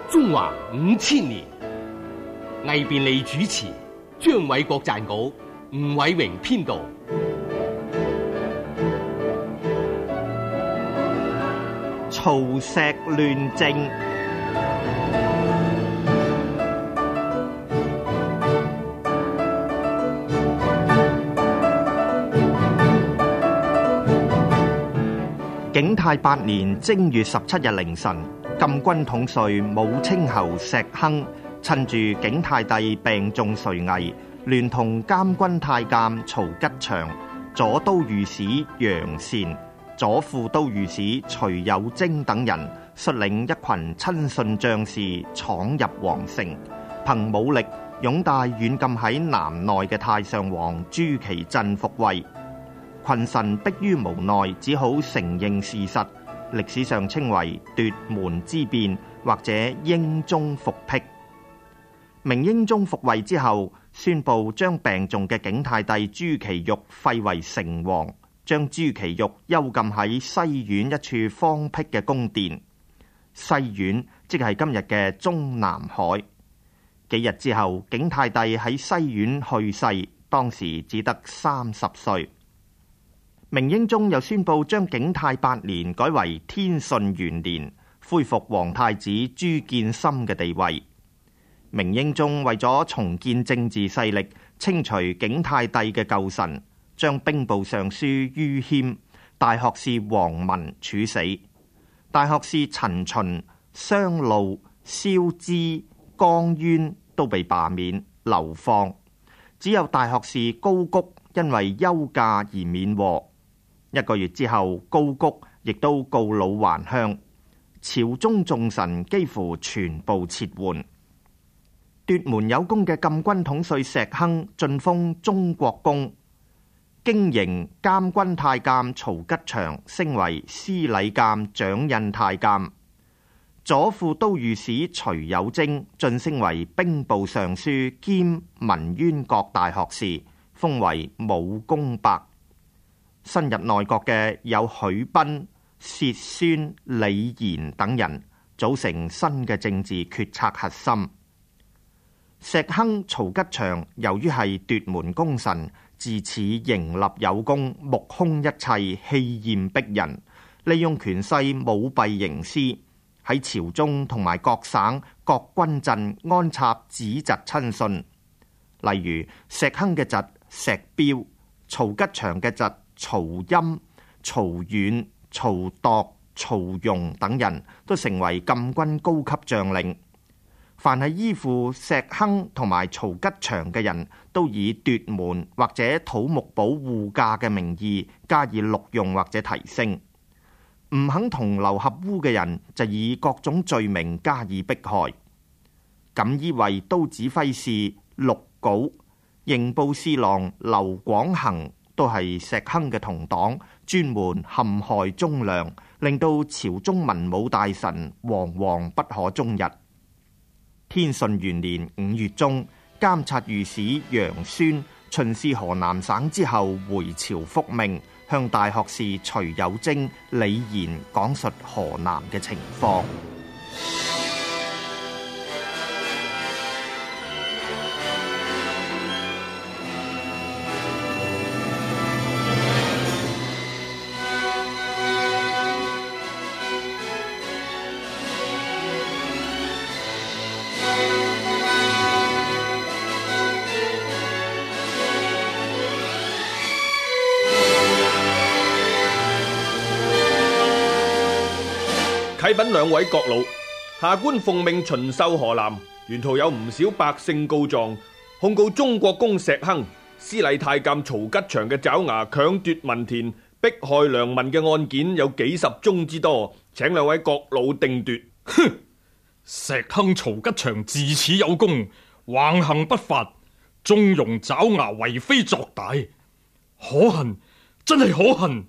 中華5000年。魏便利主持，張偉國撰稿，吳偉榮編導。 曹石亂政。景泰8年正月17日凌晨，禁軍統帥武清侯石亨趁住景泰帝病重垂危，聯同監軍太監曹吉祥、左都御史楊善、左副都御史徐有貞等人，率領一群親信將士闖入皇城，憑武力擁戴軟禁喺南內嘅太上皇朱祁鎮復位。群臣迫於無奈，只好承認事實，歷史上稱為奪門之變或者英宗復辟。明英宗復位之後，宣布將病重嘅景泰帝朱祁鈺廢為成王，將朱祁鈺幽禁喺西苑一處荒僻嘅宮殿。西苑即係今日嘅中南海。幾日之後，景泰帝喺西苑去世，當時只得30歲。明英宗又宣布將景泰8年改為天順元年，恢復皇太子朱見深嘅地位。明英宗為咗重建政治勢力，清除景泰帝嘅舊臣，將兵部尚書于謙、大學士王文處死，大學士陳循、商路、蕭芝、江淵都被罷免流放，只有大學士高谷因為休假而免禍。1個月之後，高谷亦都告老還鄉，朝中重臣幾乎全部撤換。奪門有功嘅禁軍統帥石亨晉封中國公，經營監軍太監曹吉祥升為司禮監掌印太監，左副都御史徐有貞晉升為兵部尚書兼文淵閣大學士，封為武功伯。新入內閣嘅有許彬、薛宣、李賢等人，組成新嘅政治決策核心。石亨、曹吉祥由於係奪門功臣，自此迎立有功，目空一切，氣焰逼人，利用權勢舞弊營私，喺朝中同埋各省各軍鎮安插子侄親信，例如石亨嘅侄石彪、曹吉祥嘅侄曹欽、曹遠、曹鐸、曹融等人都成為禁軍高級將領。凡係依附石亨同埋曹吉祥嘅人，都以奪門或者土木堡護駕嘅名義加以錄用或者提升。唔肯同流合污嘅人，就以各種罪名加以迫害。錦衣衛都指揮使陸皋、刑部侍郎劉廣衡都係石亨嘅同黨，專門陷害忠良，令到朝中文武大臣惶惶不可終日。天順元年5月中，監察御史楊宣巡視河南省之後回朝復命，向大學士徐有貞、李賢講述河南嘅情況。 啟稟兩位閣老，下官奉命巡狩河南，沿途有唔少百姓告狀，控告中國公石亨、司禮太監曹吉祥嘅爪牙強奪民田、迫害良民嘅案件有幾十宗之多，請兩位閣老定奪。 哼！石亨、曹吉祥自恃有功，橫行不法，縱容爪牙為非作歹，可恨，真係可恨。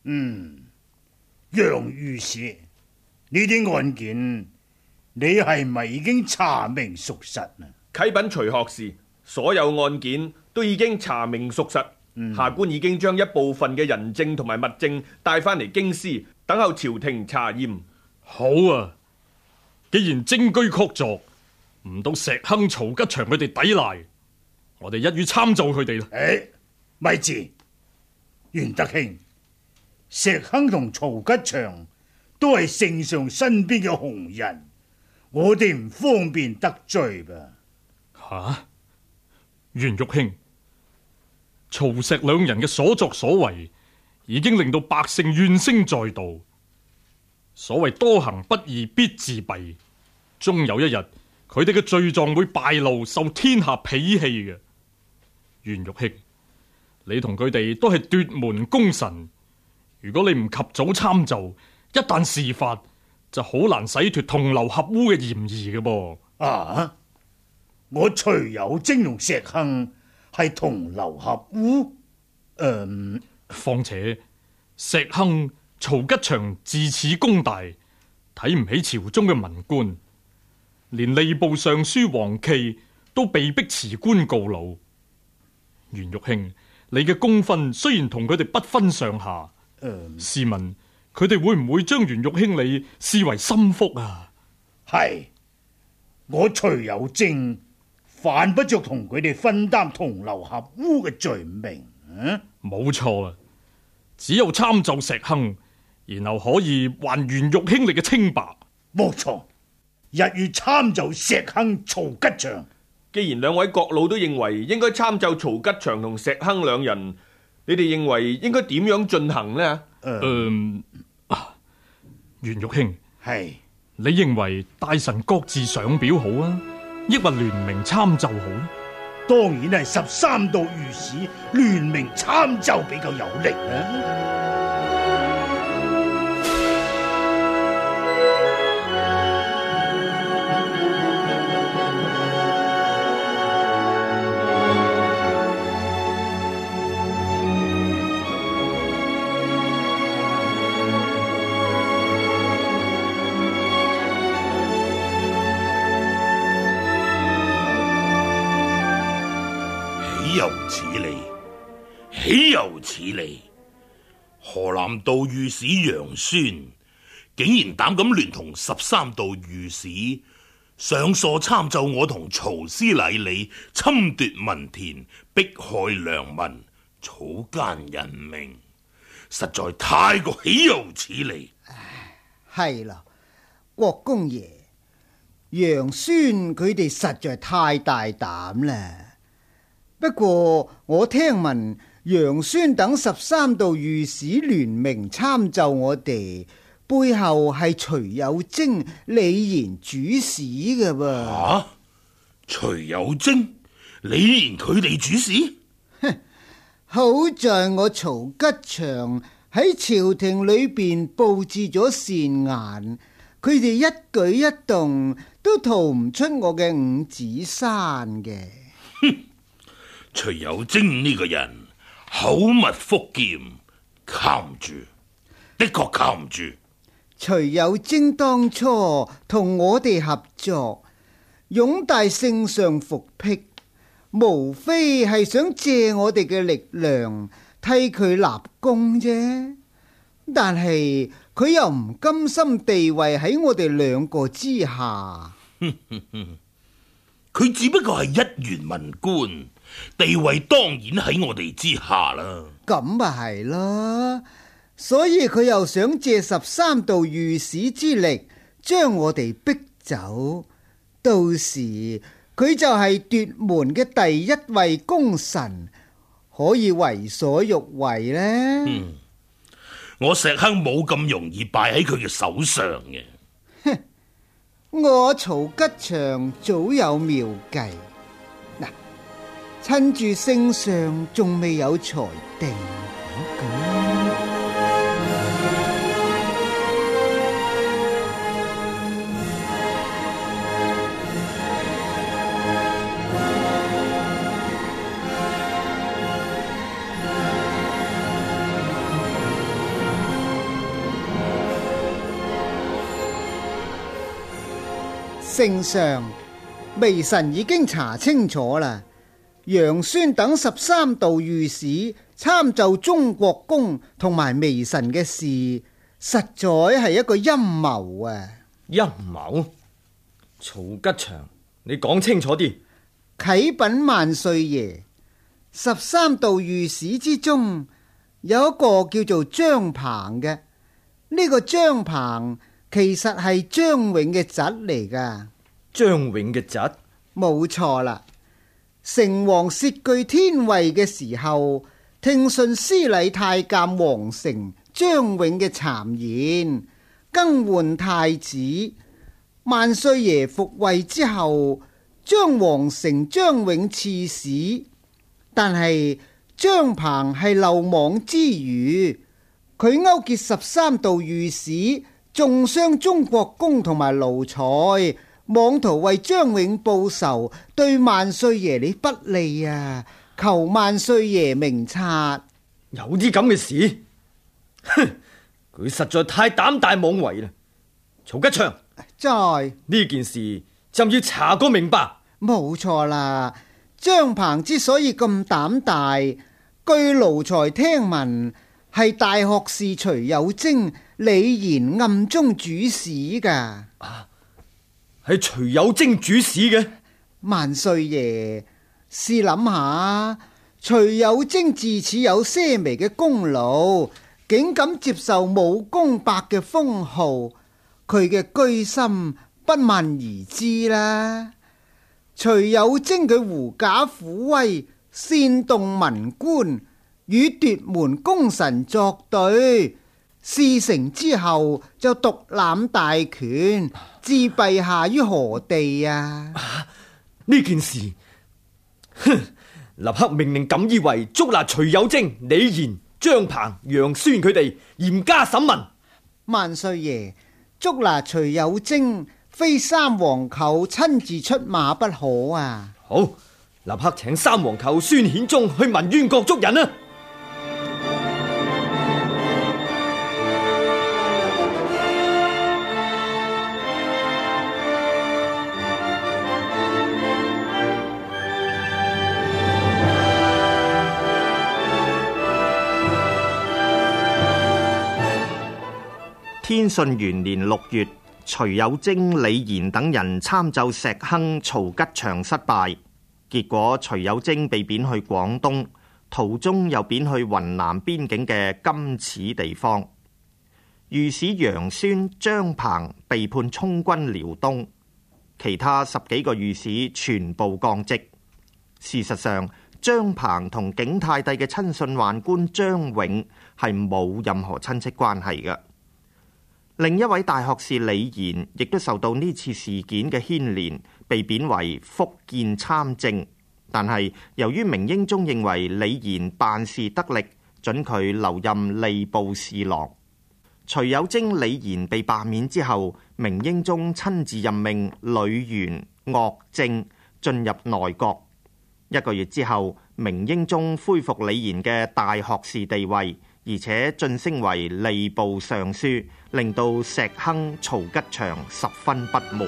楊御史，呢啲案件你係咪已經查明屬實啊？ 啟稟徐學士，所有案件都已經查明屬實，下官已經將一部分嘅人證同埋物證帶翻嚟京師，等候朝廷查驗。 好啊， 既然證據確鑿，唔到石亨、曹吉祥佢哋抵賴，我哋一於參奏佢哋啦。 咪住，袁德興，石亨同曹吉祥都係聖上身邊嘅紅人，我哋唔方便得罪吧？ 吓，袁玉卿，曹石兩人嘅所作所為，已經令到百姓怨聲載道。所謂多行不義必自斃，終有一日，佢哋嘅罪狀會敗露，受天下鄙棄嘅。袁玉卿，你同佢哋都係奪門功臣，如果你唔及早參奏，一旦事發，就好難洗脫同流合污嘅嫌疑嘅噃。 啊！我徐有貞同石亨係同流合污？ 況且石亨、曹吉祥自恃功大，睇唔起朝中嘅文官，連吏部尚書黃驥都被逼辭官告老。袁玉卿，你嘅功勳雖然同佢哋不分上下，試問佢哋會唔會將袁玉卿你視為心腹啊？ 係，我徐有貞犯不着同佢哋分擔同流合污嘅罪名。 冇錯啦，只有參奏石亨，然後可以還袁玉卿你嘅清白。 冇錯，日月參奏石亨、曹吉祥。 既然兩位國老都認為應該參奏曹吉祥同石亨兩人，你哋認為應該點樣進行呢？ 袁玉卿， 係你認為大臣各自上表好啊，抑或聯名參奏好呢？ 當然係13道御史聯名參奏比較有力啊！ 豈有此理！豈有此理！河南道御史楊宣竟然膽敢聯同13道御史上訴參奏我同曹師禮你侵奪民田、迫害良民、草菅人命，實在太過豈有此理！ 係啦，國公爺，楊宣佢哋實在太大膽啦。不過我聽聞楊宣等13道御史聯名參奏我哋，背後係徐有貞理賢主使嘅噃。 徐有貞理賢佢哋主使？ 好在我曹吉祥喺朝廷裏邊布置咗善言，佢哋一舉一動都逃唔出我嘅五指山嘅。 徐有貞呢個人口蜜腹劍，靠唔住，的確靠唔住。 徐有貞當初同我哋合作，擁戴聖上復辟，無非係想借我哋嘅力量替佢立功啫。但係佢又唔甘心地位喺我哋兩個之下。 佢只不過係一員文官，地位當然喺我哋之下啦。 咁咪係咯，所以佢又想借13道御史之力將我哋逼走，到時佢就係奪門嘅第一位功臣，可以為所欲為呢。 我石亨冇咁容易敗喺佢嘅手上嘅。 我曹吉祥早有妙計，嗱，趁住聖上仲未有裁定，聖上，微臣已經查清楚啦。楊宣等13道御史參奏中國公同埋微臣嘅事，實在係一個陰謀啊！ 陰謀？ 曹吉祥，你講清楚啲。 啟稟萬歲爺，13道御史之中有一個叫做張鵬嘅，呢個張鵬其實係張永嘅侄嚟噶。 張永嘅侄？ 冇錯啦。成王竊據天位嘅時候，聽信司禮太監王成、張永嘅讒言，更換太子。萬歲爺復位之後，將王成、張永賜使，但係張鵬係漏網之魚，佢勾結13道御史，中傷中國公同埋奴才，妄圖為張永報仇，對萬歲爺你不利啊！求萬歲爺明察。 有啲咁嘅事？哼，佢實在太膽大妄為啦！曹吉祥， 在呢件事就要查個明白。 冇錯啦，張鵬之所以咁膽大，據奴才聽聞係大學士徐有貞李賢暗中主使噶。 係徐有貞主使嘅？ 萬歲爺，試諗下，徐有貞自此有些微嘅功勞，竟敢接受武功伯嘅封號，佢嘅居心不問而知啦。徐有貞佢狐假虎威，煽動文官，與奪門功臣作對，事成之後就獨攬大權，置陛下於何地啊？ 呢件事，哼！立刻命令錦衣衛捉拿徐有貞、李賢、張鵬、楊宣佢哋，嚴加審問。 萬歲爺，捉拿徐有貞，非三皇舅親自出馬不可啊！ 好，立刻請三皇舅孫顯宗去文淵閣捉人啊！ 天順元年6月，徐有貞、李賢等人參奏石亨、曹吉祥失敗，結果徐有貞被貶去廣東，途中又貶去雲南邊境嘅金池地方。御史楊宣、張鵬被判充軍遼東，其他10幾個御史全部降職。事實上，張鵬同景泰帝嘅親信宦官張永係冇任何親戚關係嘅。另一位大學士李賢亦都受到呢次事件嘅牽連，被貶為福建參政。但係由於明英宗認為李賢辦事得力，准佢留任吏部侍郎。徐有貞、李賢被罷免之後，明英宗親自任命呂元、岳正進入內閣。1個月之後，明英宗恢復李賢嘅大學士地位，而且晉升為吏部尚書，令到石亨、曹吉祥十分不滿。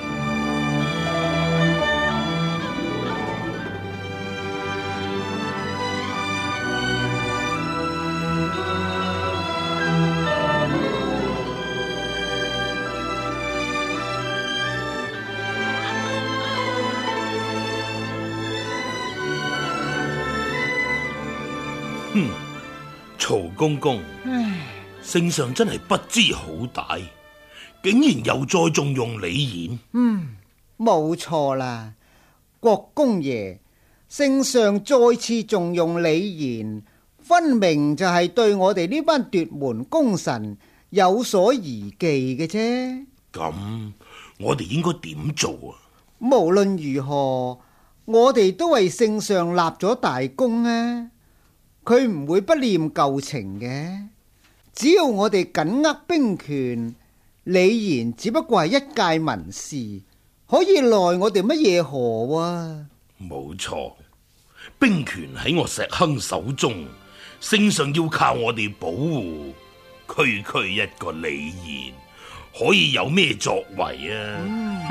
曹公公，聖上真係不知好歹，竟然又再重用李賢。 冇錯啦，國公爺，聖上再次重用李賢，分明就係對我哋呢班奪門功臣有所疑忌嘅啫。 咁我哋應該點做啊？ 無論如何，我哋都為聖上立咗大功啊！佢唔會不念舊情嘅，只要我哋緊握兵權，李賢只不過係一介文士，可以奈我哋乜嘢何啊？ 冇錯，兵權喺我石亨手中，聖上要靠我哋保護，區區一個李賢，可以有咩作為啊？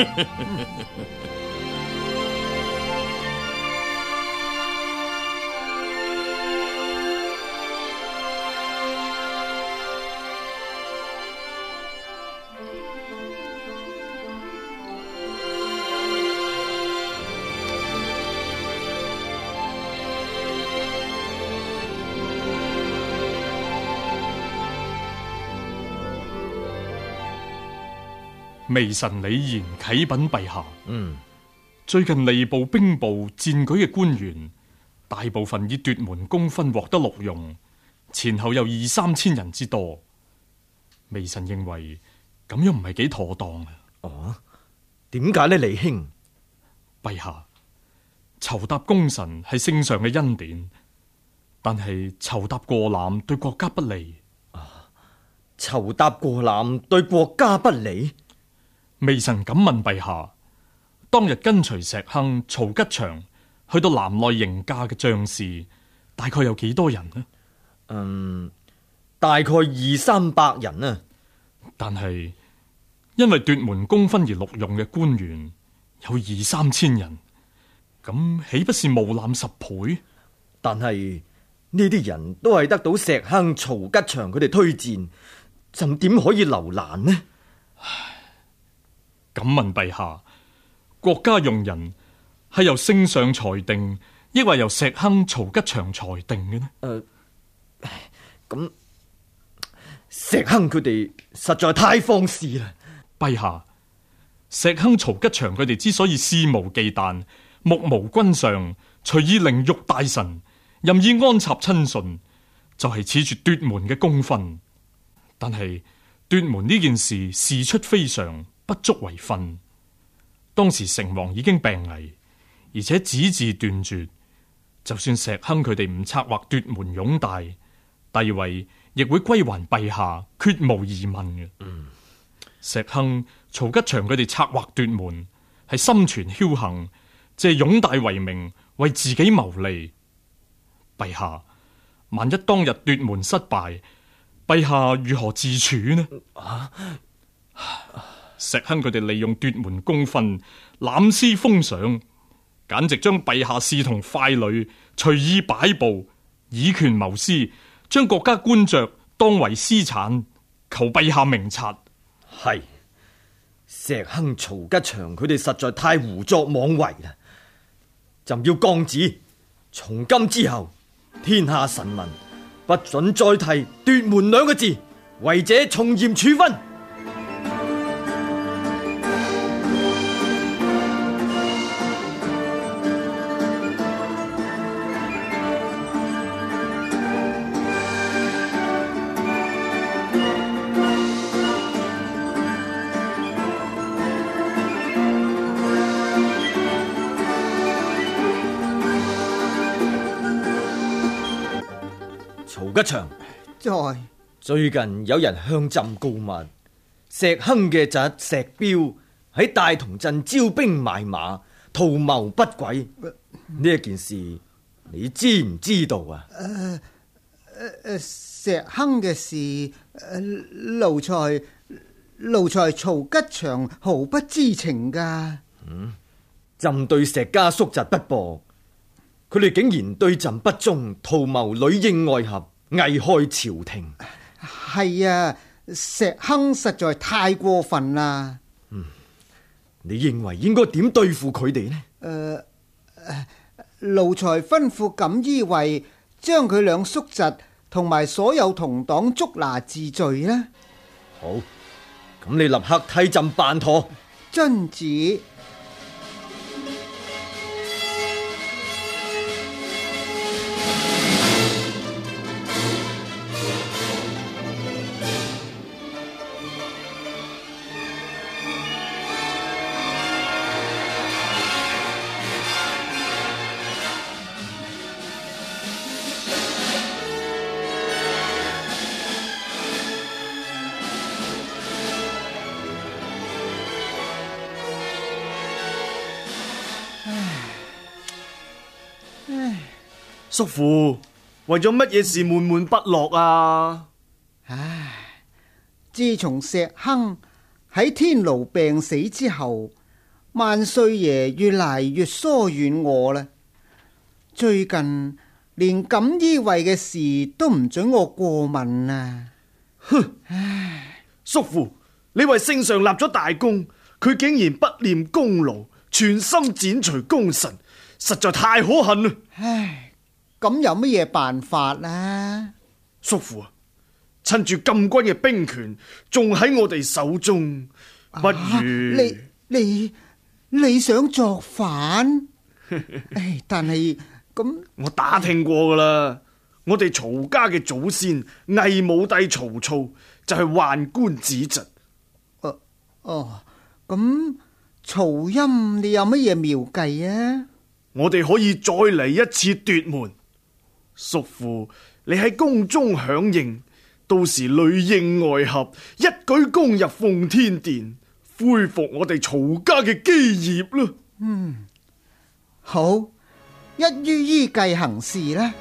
微臣李賢啟稟陛下。最近吏部、兵部薦舉嘅官員，大部分以奪門功勳獲得錄用，前後有2-3千人之多。微臣認為咁樣唔係幾妥當啊！ 哦，點解呢，李兄？ 陛下，酬答功臣係聖上嘅恩典，但係酬答過濫對國家不利。 酬答過濫對國家不利？ 微臣敢問陛下，當日跟隨石亨、曹吉祥去到南內迎駕嘅將士，大概有幾多人呢？ 大概200-300人啊。 但係因為奪門功勳而錄用嘅官員有2-3千人，咁豈不是冒濫10倍？ 但係呢啲人都係得到石亨、曹吉祥佢哋推薦，就點可以留難呢？ 敢問陛下，國家用人係由聖上裁定，抑或由石亨、曹吉祥裁定嘅呢？ 咁石亨佢哋實在太放肆啦！ 陛下，石亨、曹吉祥佢哋之所以肆無忌憚、目無君上，隨意凌辱大臣，任意安插親信，就係恃住奪門嘅功勳。但係奪門呢件事事出非常，不足為訓。當時成王已經病危，而且旨字斷絕，就算石亨佢哋唔策劃奪門擁戴，帝位亦會歸還陛下，絕無疑問嘅。石亨、曹吉祥佢哋策劃奪門，係心存僥倖，借擁戴為名，為自己謀利。陛下，萬一當日奪門失敗，陛下如何自處呢？石亨佢哋利用奪門功勳，濫施封賞，簡直將陛下視同傀儡，隨意擺布，以權謀私，將國家官爵當為私產，求陛下明察。 係石亨、曹吉祥佢哋實在太胡作妄為啦，就要降旨，從今之後，天下臣民不准再提奪門2個字，違者從嚴處分。曹吉祥，最近有人向朕告密，石亨嘅侄石彪喺大同鎮招兵買馬，圖謀不軌。呢一件事你知唔知道啊？ 石亨嘅事，奴才曹吉祥毫不知情噶。 朕對石家叔侄不薄，佢哋竟然對朕不忠，圖謀裏應外合，危害朝廷。 係啊，石亨實在太過分啦。 你認為應該點對付佢哋呢？ 奴才吩咐錦衣衛將佢兩叔侄同埋所有同黨捉拿治罪啦。 好，咁你立刻替朕辦妥。 遵旨。 叔父，為咗乜嘢事悶悶不樂啊？ 自從石亨喺天牢病死之後，萬歲爺越嚟越疏遠我啦。最近連錦衣衛嘅事都唔准我過問啊！ 哼！叔父，你為聖上立咗大功，佢竟然不念功勞，全心剪除功臣，實在太可恨啦！ 咁有乜嘢辦法啊？ 叔父啊，趁住禁軍嘅兵權仲喺我哋手中， 不如你想作反？但係咁， 我打聽過噶啦，我哋曹家嘅祖先魏武帝曹操就係宦官子侄。 咁曹欽你有乜嘢妙計啊？ 我哋可以再嚟一次奪門。叔父，你喺宮中響應，到時裏應外合，一舉攻入奉天殿，恢復我哋曹家嘅基業啦。 好，一於依計行事啦。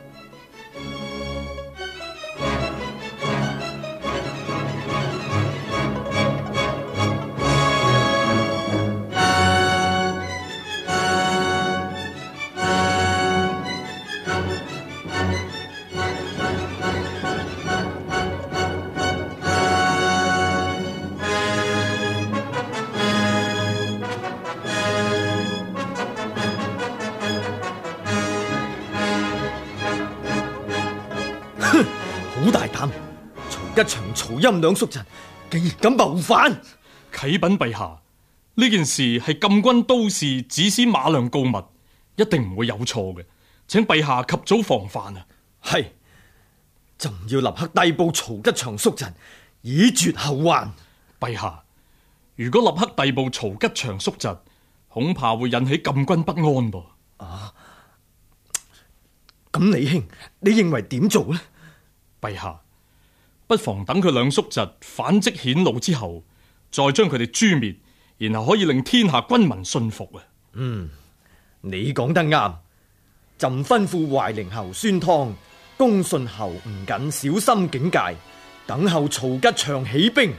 好大膽！曹吉祥、曹欽兩叔侄竟然敢謀反！ 啟稟陛下，呢件事係禁軍都事指使馬良告密，一定唔會有錯嘅，請陛下及早防範啊！ 係，朕要立刻逮捕曹吉祥叔侄，以絕後患。 陛下，如果立刻逮捕曹吉祥叔侄，恐怕會引起禁軍不安噃。 咁李兄，你認為點做呢？ 陛下，不妨等佢兩叔侄反迹顯露之後，再將佢哋誅滅，然後可以令天下軍民信服啊！ 你講得啱。朕吩咐懷寧侯孫湯、恭順侯吳瑾小心警戒，等候曹吉祥起兵。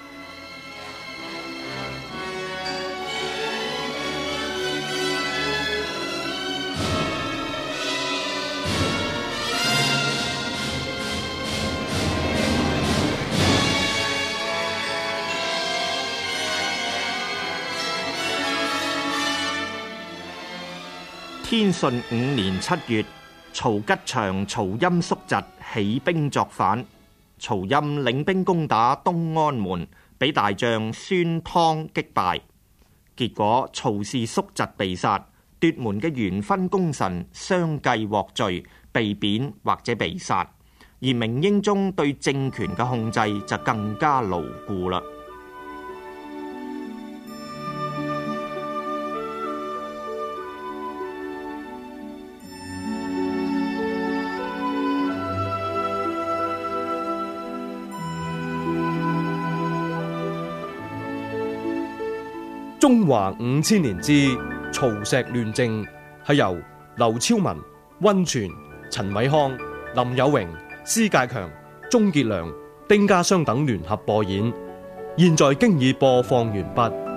天順5年7月，曹吉祥、曹欽叔侄起兵作反。曹欽領兵攻打東安門，俾大將孫湯擊敗。結果曹氏叔侄被殺，奪門嘅元勳功臣相繼獲罪，被貶或者被殺。而明英宗對政權嘅控制就更加牢固啦。 中華5000年之曹石亂政係由劉超文、溫泉、陳偉康、林有榮、施介強、鍾傑良、丁家湘等聯合播演，現在經已播放完畢。